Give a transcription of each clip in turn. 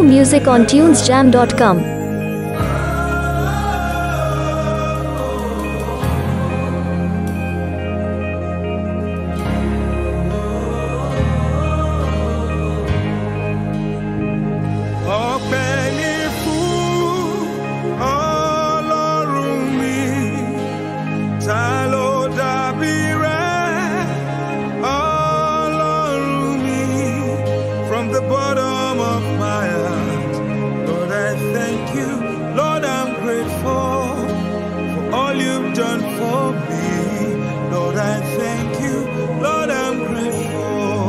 More music on tunesjam.com. From the bottom of my heart, Lord, I thank you. Lord, I'm grateful for all you've done for me. Lord, I thank you. Lord, I'm grateful.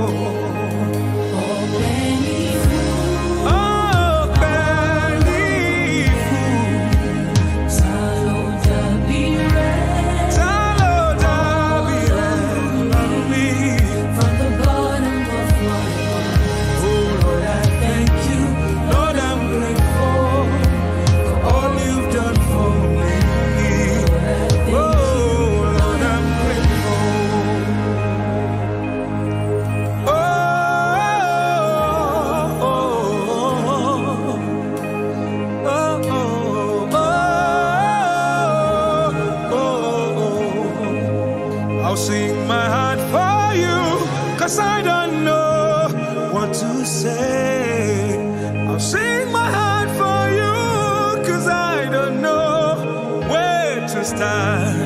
I'll sing my heart for you, 'cause I don't know what to say. I'll sing my heart for you, 'cause I don't know where to start.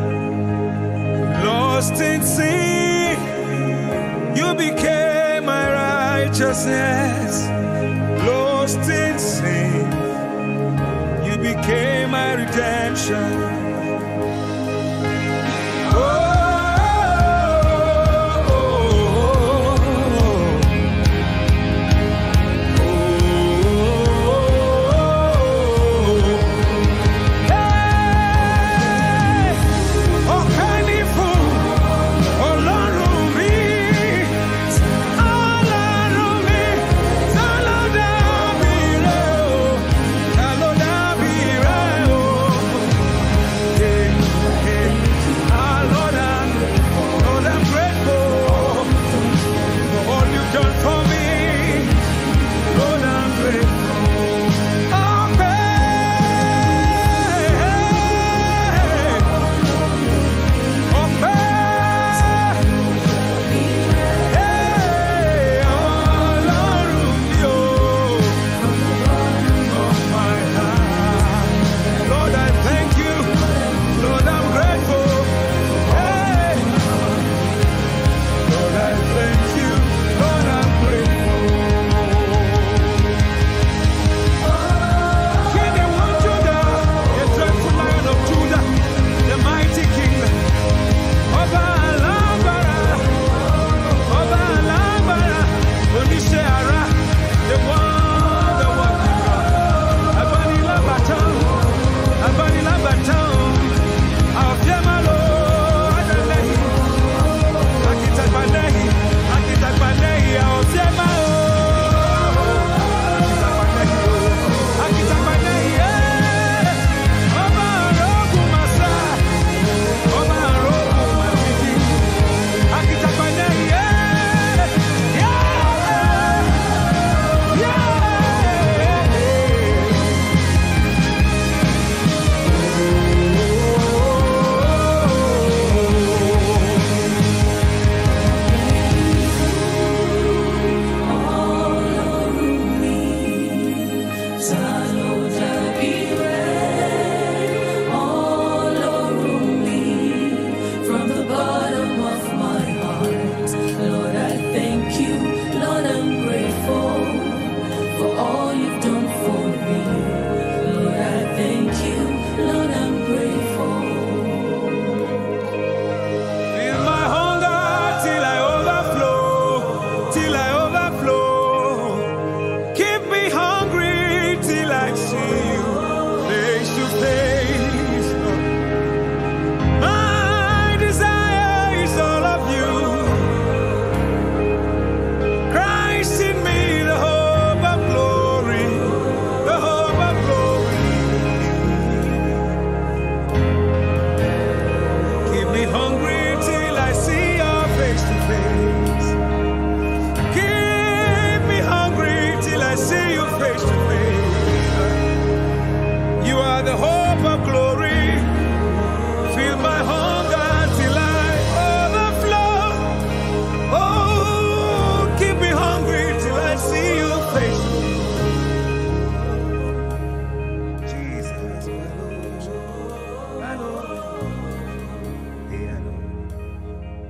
Lost in sin, you became my righteousness. Lost in sin, you became my redemption.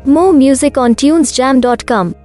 More music on tunesjam.com.